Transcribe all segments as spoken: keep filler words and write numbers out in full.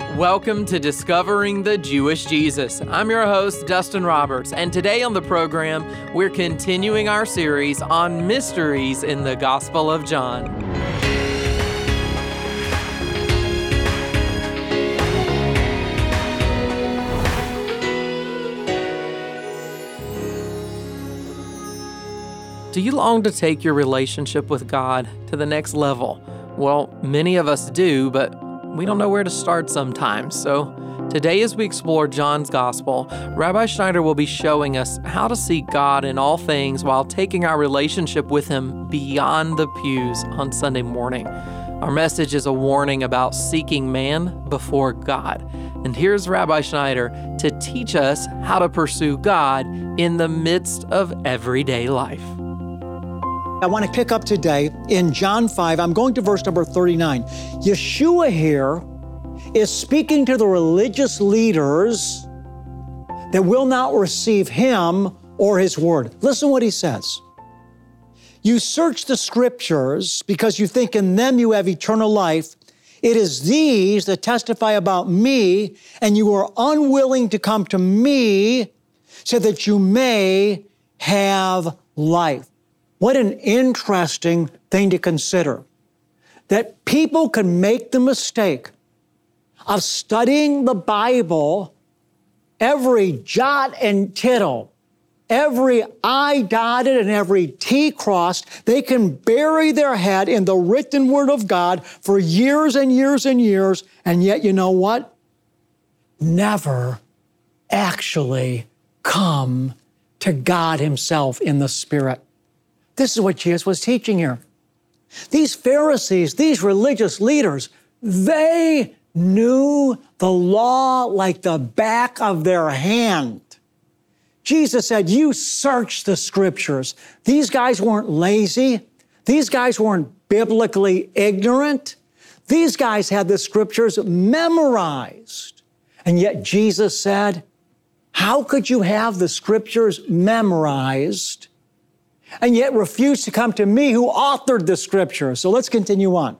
Welcome to Discovering the Jewish Jesus. I'm your host, Dustin Roberts, and today on the program, we're continuing our series on mysteries in the Gospel of John. Do you long to take your relationship with God to the next level? Well, many of us do, but we don't know where to start sometimes. So today, as we explore John's Gospel, Rabbi Schneider will be showing us how to seek God in all things while taking our relationship with Him beyond the pews on Sunday morning. Our message is a warning about seeking man before God. And here's Rabbi Schneider to teach us how to pursue God in the midst of everyday life. I want to pick up today in John five. I'm going to verse number thirty-nine. Yeshua here is speaking to the religious leaders that will not receive Him or His word. Listen what He says. You search the Scriptures because you think in them you have eternal life. It is these that testify about me, and you are unwilling to come to me so that you may have life. What an interesting thing to consider, that people can make the mistake of studying the Bible, every jot and tittle, every I dotted and every T crossed. They can bury their head in the written Word of God for years and years and years, and yet you know what? Never actually come to God Himself in the Spirit. This is what Jesus was teaching here. These Pharisees, these religious leaders, they knew the law like the back of their hand. Jesus said, you search the Scriptures. These guys weren't lazy. These guys weren't biblically ignorant. These guys had the Scriptures memorized. And yet Jesus said, how could you have the Scriptures memorized and yet refuse to come to me who authored the Scriptures? So let's continue on.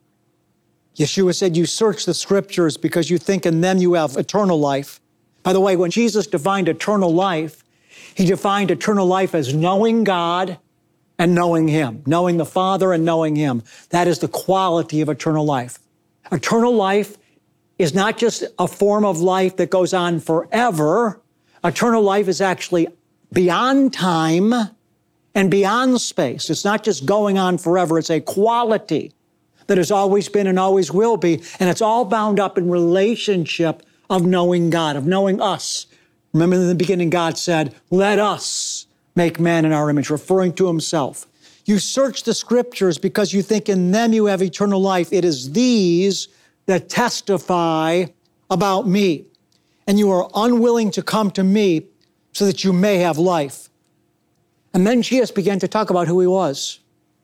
Yeshua said, you search the Scriptures because you think in them you have eternal life. By the way, when Jesus defined eternal life, He defined eternal life as knowing God and knowing Him, knowing the Father and knowing Him. That is the quality of eternal life. Eternal life is not just a form of life that goes on forever. Eternal life is actually beyond time and beyond space. It's not just going on forever. It's a quality that has always been and always will be. And it's all bound up in relationship of knowing God, of knowing us. Remember in the beginning, God said, let us make man in our image, referring to Himself. You search the Scriptures because you think in them you have eternal life. It is these that testify about me. And you are unwilling to come to me so that you may have life. And then Jesus began to talk about who He was.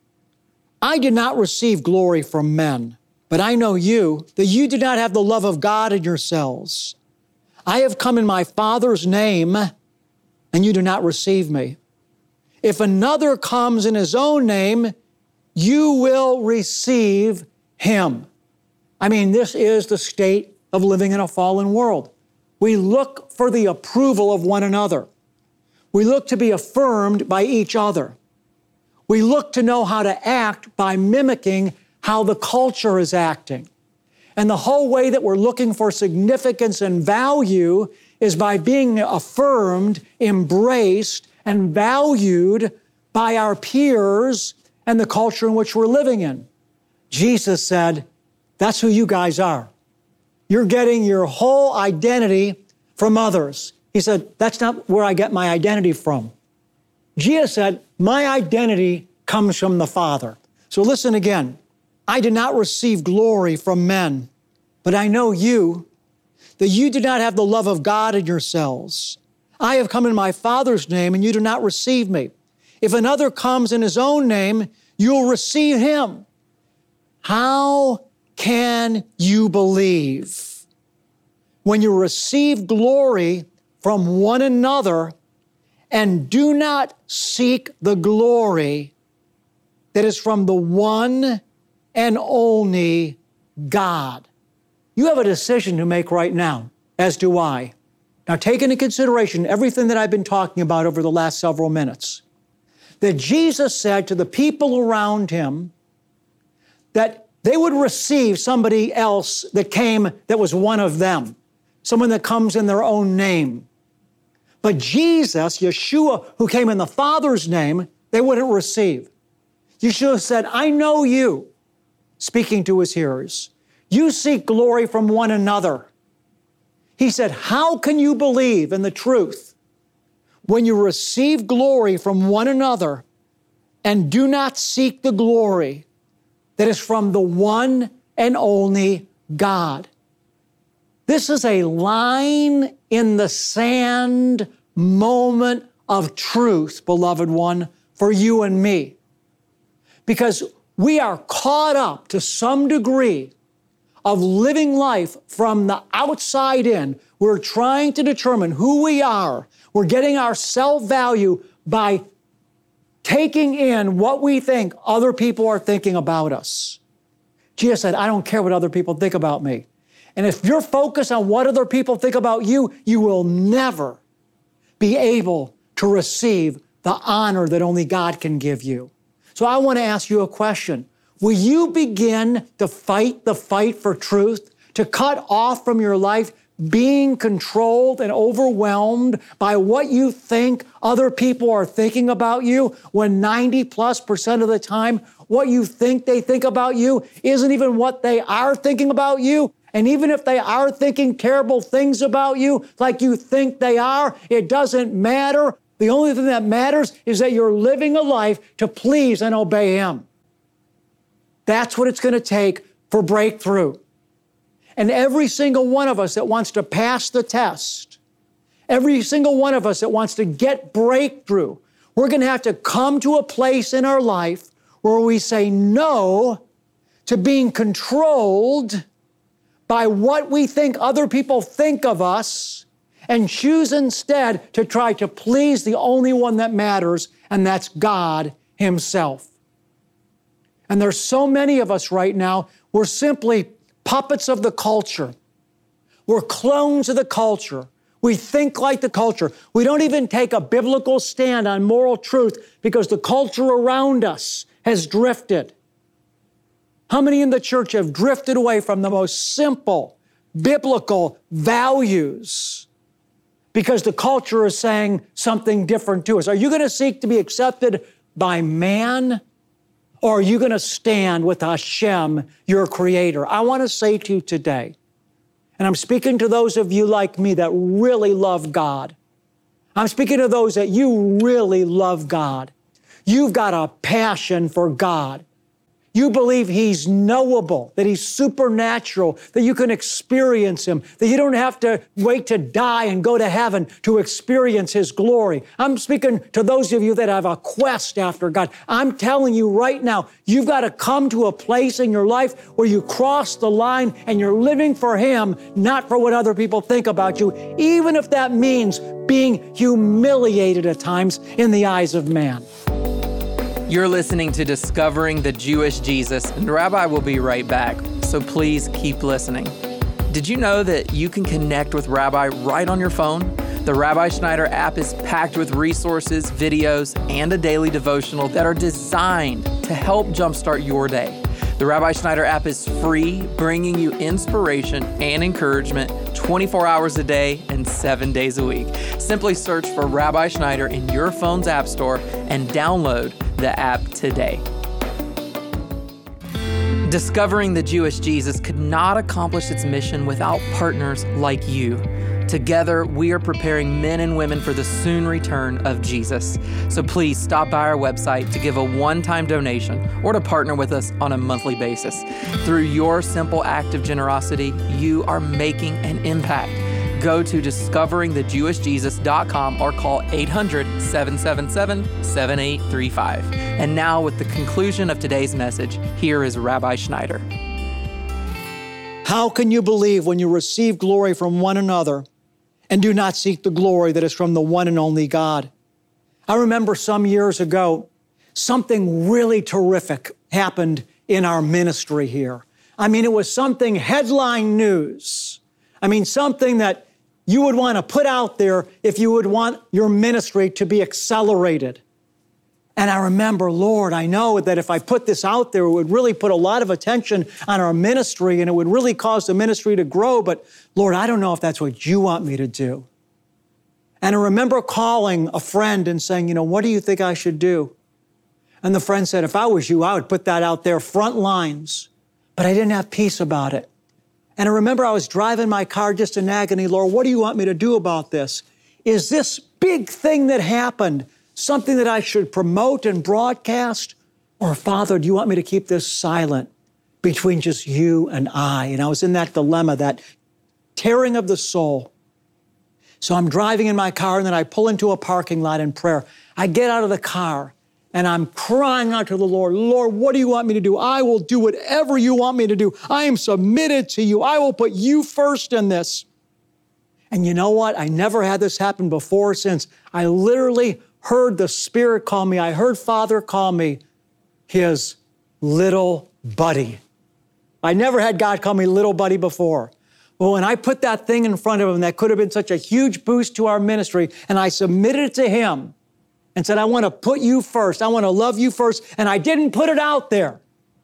I did not receive glory from men, but I know you, that you do not have the love of God in yourselves. I have come in my Father's name, and you do not receive me. If another comes in his own name, you will receive him. I mean, this is the state of living in a fallen world. We look for the approval of one another. We look to be affirmed by each other. We look to know how to act by mimicking how the culture is acting. And the whole way that we're looking for significance and value is by being affirmed, embraced, and valued by our peers and the culture in which we're living in. Jesus said, that's who you guys are. You're getting your whole identity from others. He said, that's not where I get my identity from. Jesus said, my identity comes from the Father. So listen again. I did not receive glory from men, but I know you, that you do not have the love of God in yourselves. I have come in my Father's name, and you do not receive me. If another comes in his own name, you'll receive him. How can you believe when you receive glory from one another and do not seek the glory that is from the one and only God? You have a decision to make right now, as do I. Now, take into consideration everything that I've been talking about over the last several minutes. That Jesus said to the people around him that they would receive somebody else that came that was one of them, someone that comes in their own name. But Jesus, Yeshua, who came in the Father's name, they wouldn't receive. Yeshua said, I know you, speaking to his hearers. You seek glory from one another. He said, how can you believe in the truth when you receive glory from one another and do not seek the glory that is from the one and only God? This is a line in the sand moment of truth, beloved one, for you and me. Because we are caught up to some degree of living life from the outside in. We're trying to determine who we are. We're getting our self-value by taking in what we think other people are thinking about us. Jesus said, I don't care what other people think about me. And if you're focused on what other people think about you, you will never be able to receive the honor that only God can give you. So I want to ask you a question. Will you begin to fight the fight for truth, to cut off from your life being controlled and overwhelmed by what you think other people are thinking about you, when ninety plus percent of the time what you think they think about you isn't even what they are thinking about you? And even if they are thinking terrible things about you, like you think they are, it doesn't matter. The only thing that matters is that you're living a life to please and obey Him. That's what it's going to take for breakthrough. And every single one of us that wants to pass the test, every single one of us that wants to get breakthrough, we're going to have to come to a place in our life where we say no to being controlled by what we think other people think of us, and choose instead to try to please the only one that matters, and that's God Himself. And there's so many of us right now, we're simply puppets of the culture. We're clones of the culture. We think like the culture. We don't even take a biblical stand on moral truth because the culture around us has drifted. How many in the church have drifted away from the most simple biblical values because the culture is saying something different to us? Are you going to seek to be accepted by man, or are you going to stand with Hashem, your Creator? I want to say to you today, and I'm speaking to those of you like me that really love God. I'm speaking to those that you really love God. You've got a passion for God. You believe He's knowable, that He's supernatural, that you can experience Him, that you don't have to wait to die and go to heaven to experience His glory. I'm speaking to those of you that have a quest after God. I'm telling you right now, you've got to come to a place in your life where you cross the line and you're living for Him, not for what other people think about you, even if that means being humiliated at times in the eyes of man. You're listening to Discovering the Jewish Jesus, and Rabbi will be right back, so please keep listening. Did you know that you can connect with Rabbi right on your phone? The Rabbi Schneider app is packed with resources, videos, and a daily devotional that are designed to help jumpstart your day. The Rabbi Schneider app is free, bringing you inspiration and encouragement twenty-four hours a day and seven days a week. Simply search for Rabbi Schneider in your phone's app store and download the app today. Discovering the Jewish Jesus could not accomplish its mission without partners like you. Together, we are preparing men and women for the soon return of Jesus. So please stop by our website to give a one-time donation or to partner with us on a monthly basis. Through your simple act of generosity, you are making an impact. Go to discovering the jewish jesus dot com or call eight hundred, seven seven seven, seven eight three five. And now, with the conclusion of today's message, here is Rabbi Schneider. How can you believe when you receive glory from one another and do not seek the glory that is from the one and only God? I remember some years ago, something really terrific happened in our ministry here. I mean, it was something headline news. I mean, something that you would want to put out there if you would want your ministry to be accelerated. And I remember, Lord, I know that if I put this out there, it would really put a lot of attention on our ministry and it would really cause the ministry to grow. But Lord, I don't know if that's what you want me to do. And I remember calling a friend and saying, you know, what do you think I should do? And the friend said, if I was you, I would put that out there, front lines. But I didn't have peace about it. And I remember I was driving my car just in agony, Lord, what do you want me to do about this? Is this big thing that happened something that I should promote and broadcast? Or Father, do you want me to keep this silent between just you and I? And I was in that dilemma, that tearing of the soul. So I'm driving in my car and then I pull into a parking lot in prayer. I get out of the car and I'm crying out to the Lord, Lord, what do you want me to do? I will do whatever you want me to do. I am submitted to you. I will put you first in this. And you know what? I never had this happen before or since. I literally heard the Spirit call me. I heard Father call me his little buddy. I never had God call me little buddy before. Well, when I put that thing in front of him that could have been such a huge boost to our ministry, and I submitted it to him and said, I want to put you first. I want to love you first. And I didn't put it out there.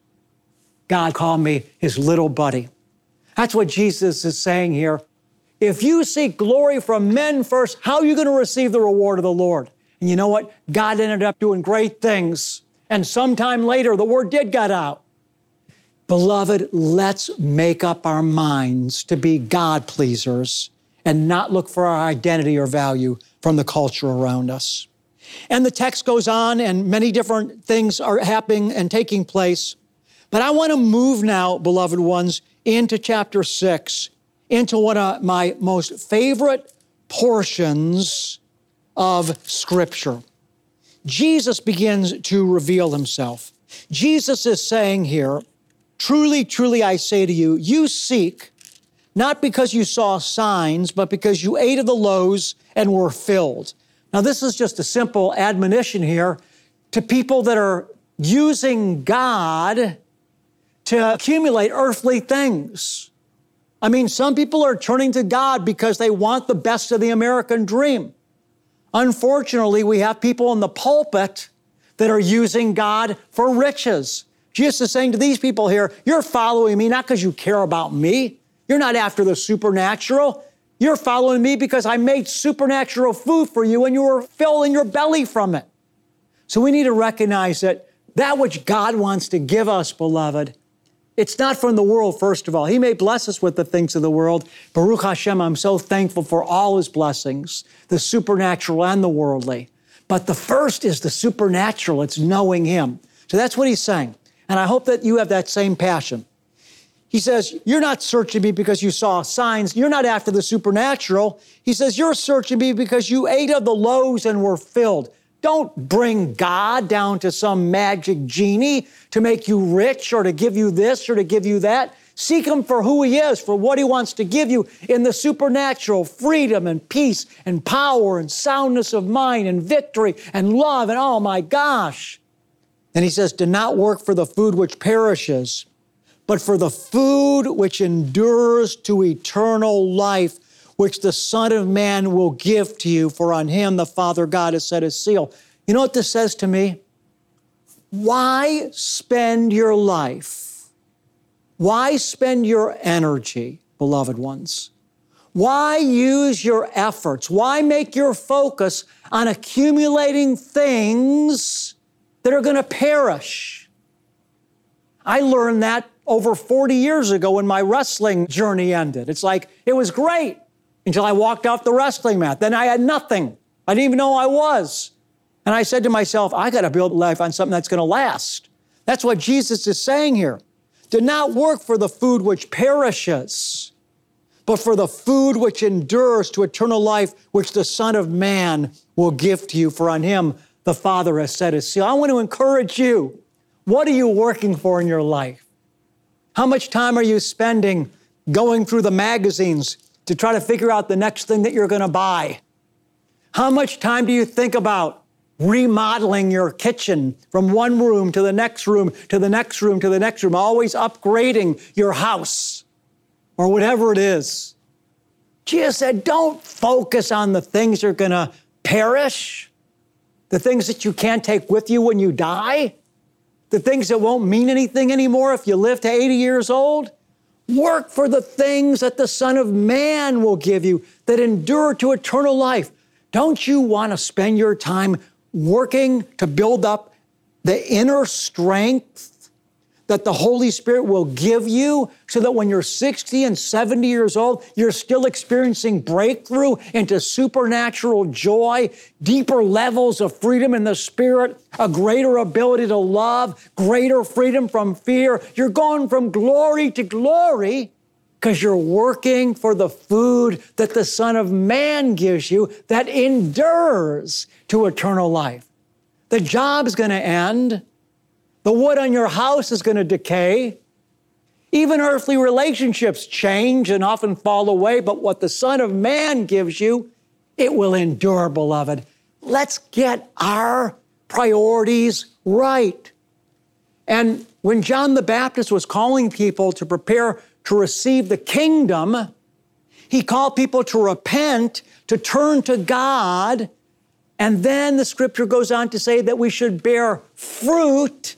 God called me his little buddy. That's what Jesus is saying here. If you seek glory from men first, how are you going to receive the reward of the Lord? And you know what? God ended up doing great things. And sometime later, the word did get out. Beloved, let's make up our minds to be God pleasers and not look for our identity or value from the culture around us. And the text goes on and many different things are happening and taking place. But I want to move now, beloved ones, into chapter six, into one of my most favorite portions of Scripture. Jesus begins to reveal himself. Jesus is saying here, truly, truly, I say to you, you seek not because you saw signs, but because you ate of the loaves and were filled. Now, this is just a simple admonition here to people that are using God to accumulate earthly things. I mean, some people are turning to God because they want the best of the American dream. Unfortunately, we have people in the pulpit that are using God for riches. Jesus is saying to these people here, you're following me not because you care about me. You're not after the supernatural. You're following me because I made supernatural food for you and you were filling your belly from it. So we need to recognize that that which God wants to give us, beloved, it's not from the world, first of all. He may bless us with the things of the world. Baruch Hashem, I'm so thankful for all his blessings, the supernatural and the worldly. But the first is the supernatural. It's knowing him. So that's what he's saying. And I hope that you have that same passion. He says, you're not searching me because you saw signs. You're not after the supernatural. He says, you're searching me because you ate of the loaves and were filled. Don't bring God down to some magic genie to make you rich or to give you this or to give you that. Seek him for who he is, for what he wants to give you in the supernatural, freedom and peace and power and soundness of mind and victory and love. And oh my gosh. And he says, do not work for the food which perishes, but for the food which endures to eternal life, which the Son of Man will give to you, for on him the Father God has set his seal. You know what this says to me? Why spend your life? Why spend your energy, beloved ones? Why use your efforts? Why make your focus on accumulating things that are going to perish? I learned that over forty years ago when my wrestling journey ended. It's like, it was great until I walked off the wrestling mat. Then I had nothing. I didn't even know I was. And I said to myself, I got to build life on something that's going to last. That's what Jesus is saying here. Do not work for the food which perishes, but for the food which endures to eternal life, which the Son of Man will give to you, for on him the Father has set his seal. I want to encourage you. What are you working for in your life? How much time are you spending going through the magazines to try to figure out the next thing that you're going to buy? How much time do you think about remodeling your kitchen from one room to the next room, to the next room, to the next room, always upgrading your house or whatever it is. Jesus said, don't focus on the things that are going to perish, the things that you can't take with you when you die, the things that won't mean anything anymore if you live to eighty years old. Work for the things that the Son of Man will give you that endure to eternal life. Don't you want to spend your time working to build up the inner strength that the Holy Spirit will give you so that when you're sixty and seventy years old, you're still experiencing breakthrough into supernatural joy, deeper levels of freedom in the Spirit, a greater ability to love, greater freedom from fear. You're going from glory to glory because you're working for the food that the Son of Man gives you that endures to eternal life. The job's going to end. The wood on your house is going to decay. Even earthly relationships change and often fall away, but what the Son of Man gives you, it will endure, beloved. Let's get our priorities right. And when John the Baptist was calling people to prepare to receive the kingdom, he called people to repent, to turn to God, and then the scripture goes on to say that we should bear fruit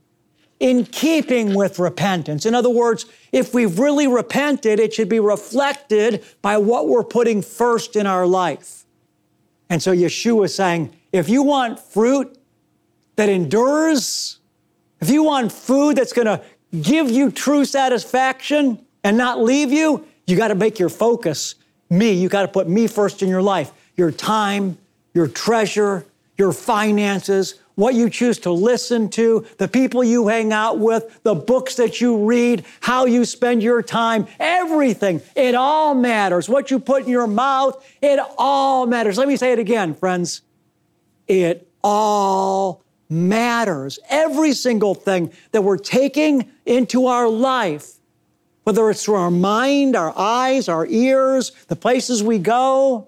in keeping with repentance. In other words, if we've really repented, it should be reflected by what we're putting first in our life. And so Yeshua is saying, if you want fruit that endures, if you want food that's going to give you true satisfaction and not leave you, you got to make your focus me. You got to put me first in your life. Your time, your treasure, your finances, what you choose to listen to, the people you hang out with, the books that you read, how you spend your time, everything. It all matters. What you put in your mouth, it all matters. Let me say it again, friends. It all matters. Every single thing that we're taking into our life, whether it's through our mind, our eyes, our ears, the places we go,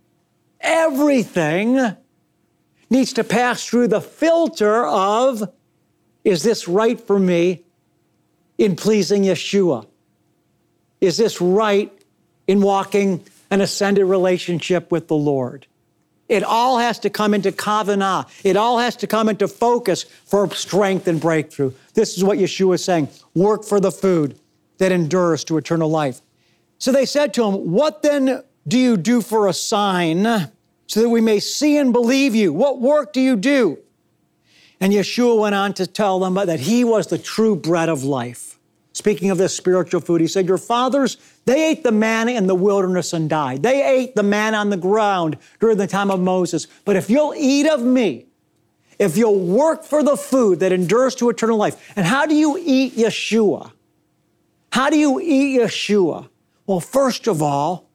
everything needs to pass through the filter of, is this right for me in pleasing Yeshua? Is this right in walking an ascended relationship with the Lord? It all has to come into kavanah. It all has to come into focus for strength and breakthrough. This is what Yeshua is saying. Work for the food that endures to eternal life. So they said to him, what then do you do for a sign so that we may see and believe you? What work do you do? And Yeshua went on to tell them that he was the true bread of life. Speaking of this spiritual food, he said, your fathers, they ate the manna in the wilderness and died. They ate the manna on the ground during the time of Moses. But if you'll eat of me, if you'll work for the food that endures to eternal life. And how do you eat Yeshua? How do you eat Yeshua? Well, first of all,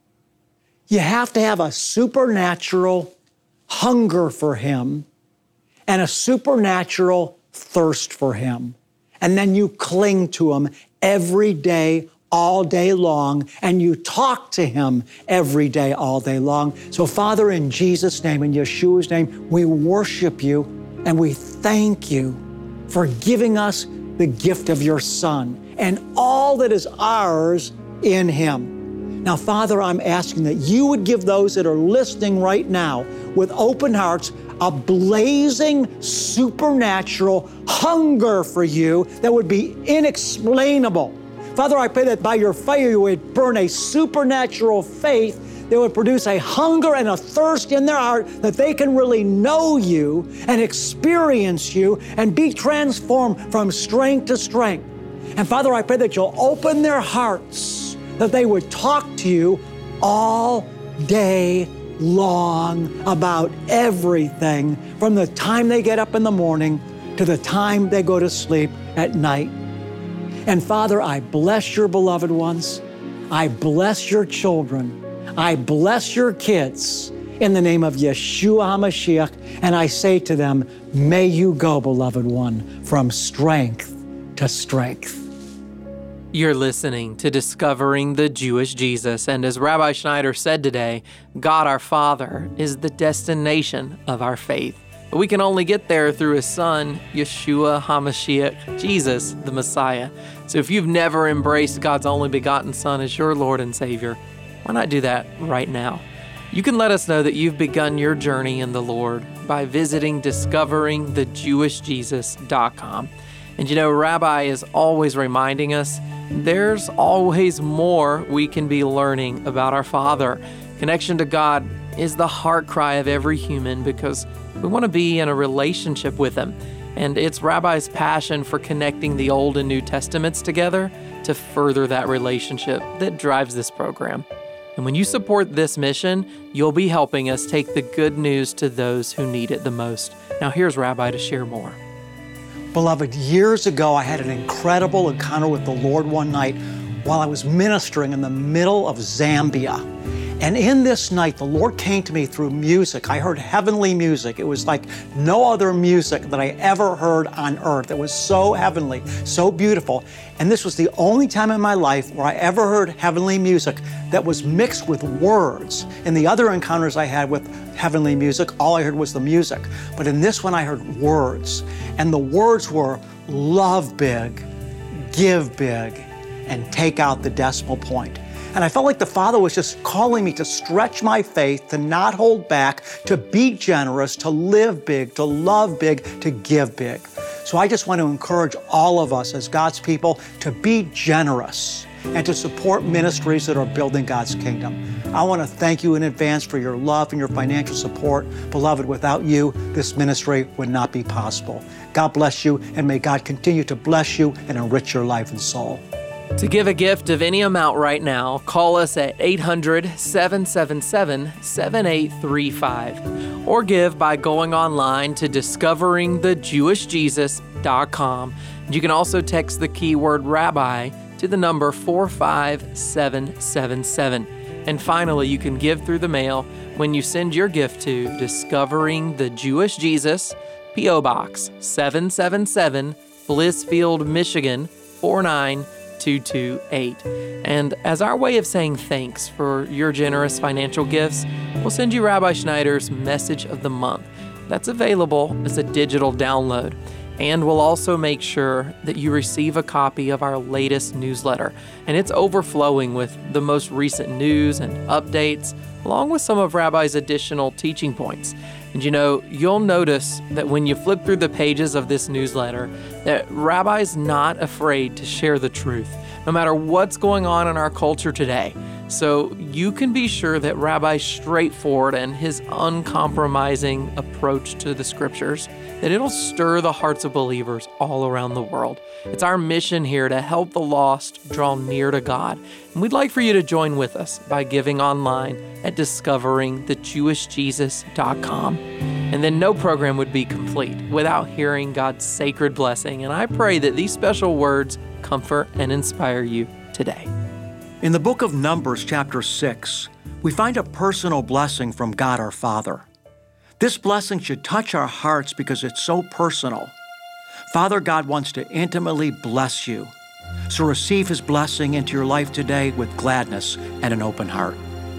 you have to have a supernatural hunger for him and a supernatural thirst for him. And then you cling to him every day, all day long, and you talk to him every day, all day long. So, Father, in Jesus' name, in Yeshua's name, we worship you and we thank you for giving us the gift of your Son and all that is ours in him. Now, Father, I'm asking that you would give those that are listening right now with open hearts a blazing, supernatural hunger for you that would be inexplainable. Father, I pray that by your fire you would burn a supernatural faith that would produce a hunger and a thirst in their heart that they can really know you and experience you and be transformed from strength to strength. And Father, I pray that you'll open their hearts, that they would talk to you all day long about everything from the time they get up in the morning to the time they go to sleep at night. And Father, I bless your beloved ones. I bless your children. I bless your kids in the name of Yeshua HaMashiach. And I say to them, may you go, beloved one, from strength to strength. You're listening to Discovering the Jewish Jesus, and as Rabbi Schneider said today, God our Father is the destination of our faith. But we can only get there through his son, Yeshua HaMashiach, Jesus, the Messiah. So if you've never embraced God's only begotten Son as your Lord and Savior, why not do that right now? You can let us know that you've begun your journey in the Lord by visiting discovering the jewish jesus dot com. And you know, Rabbi is always reminding us there's always more we can be learning about our Father. Connection to God is the heart cry of every human because we want to be in a relationship with Him. And it's Rabbi's passion for connecting the Old and New Testaments together to further that relationship that drives this program. And when you support this mission, you'll be helping us take the good news to those who need it the most. Now here's Rabbi to share more. Beloved, years ago, I had an incredible encounter with the Lord one night while I was ministering in the middle of Zambia. And in this night, the Lord came to me through music. I heard heavenly music. It was like no other music that I ever heard on earth. It was so heavenly, so beautiful. And this was the only time in my life where I ever heard heavenly music that was mixed with words. In the other encounters I had with heavenly music, all I heard was the music. But in this one, I heard words. And the words were love big, give big, and take out the decimal point. And I felt like the Father was just calling me to stretch my faith, to not hold back, to be generous, to live big, to love big, to give big. So I just want to encourage all of us as God's people to be generous and to support ministries that are building God's kingdom. I want to thank you in advance for your love and your financial support. Beloved, without you, this ministry would not be possible. God bless you, and may God continue to bless you and enrich your life and soul. To give a gift of any amount right now, call us at eight hundred, seven seven seven, seven eight three five or give by going online to discovering the jewish jesus dot com. You can also text the keyword Rabbi to the number four five seven seven seven. And finally, you can give through the mail when you send your gift to Discovering the Jewish Jesus, P O Box seven seven seven, Blissfield, Michigan four nine two two eight. And as our way of saying thanks for your generous financial gifts, we'll send you Rabbi Schneider's Message of the Month. That's available as a digital download. And we'll also make sure that you receive a copy of our latest newsletter. And it's overflowing with the most recent news and updates, along with some of Rabbi's additional teaching points. And you know, you'll notice that when you flip through the pages of this newsletter, that Rabbi's not afraid to share the truth, no matter what's going on in our culture today. So you can be sure that Rabbi's straightforward and his uncompromising approach to the scriptures, that it'll stir the hearts of believers all around the world. It's our mission here to help the lost draw near to God. And we'd like for you to join with us by giving online at discovering the jewish jesus dot com. And then no program would be complete without hearing God's sacred blessing. And I pray that these special words comfort and inspire you today. In the book of Numbers, chapter six, we find a personal blessing from God our Father. This blessing should touch our hearts because it's so personal. Father God wants to intimately bless you. So receive His blessing into your life today with gladness and an open heart.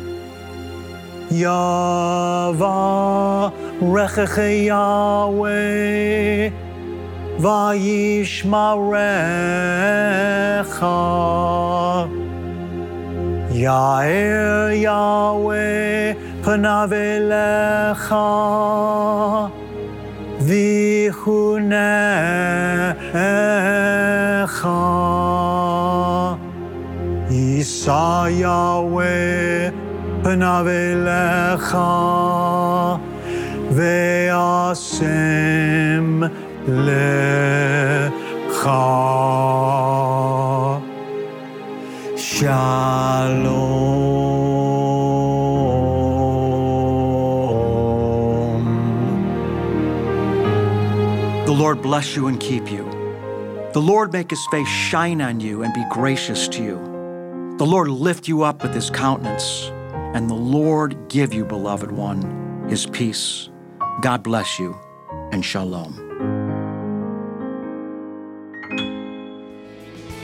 Yavarechecha Yahweh vayishmarecha. Ya'er Yahweh panav elecha v'chunecha. Yisa Yahweh panav elecha ve'asem lecha. Shalom. The Lord bless you and keep you. The Lord make His face shine on you and be gracious to you. The Lord lift you up with His countenance, and the Lord give you, beloved one, His peace. God bless you, and shalom.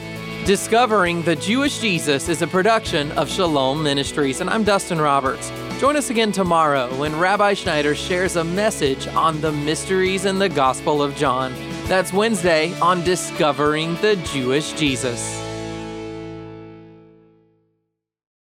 Discovering the Jewish Jesus is a production of Shalom Ministries, and I'm Dustin Roberts. Join us again tomorrow when Rabbi Schneider shares a message on the mysteries in the Gospel of John. That's Wednesday on Discovering the Jewish Jesus.